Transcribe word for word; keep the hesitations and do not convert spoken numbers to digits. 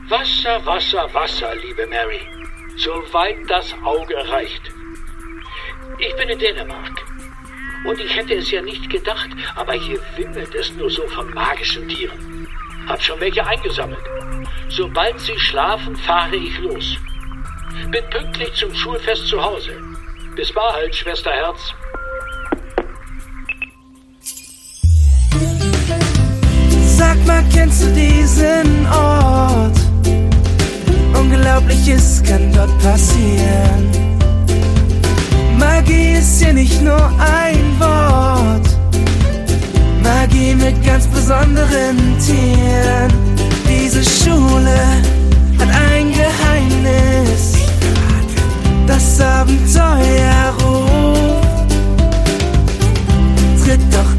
Wasser, Wasser, Wasser, liebe Mary. Soweit das Auge reicht. Ich bin in Dänemark. Und ich hätte es ja nicht gedacht, aber hier wimmelt es nur so von magischen Tieren. Hab schon welche eingesammelt. Sobald sie schlafen, fahre ich los. Bin pünktlich zum Schulfest zu Hause. Bis bald, Schwesterherz. Sag mal, kennst du diesen Ort? Unglaubliches kann dort passieren. Magie ist hier nicht nur ein Wort. Magie mit ganz besonderen Tieren. Diese Schule hat ein Geheimnis. Das Abenteuer ruft. Tritt doch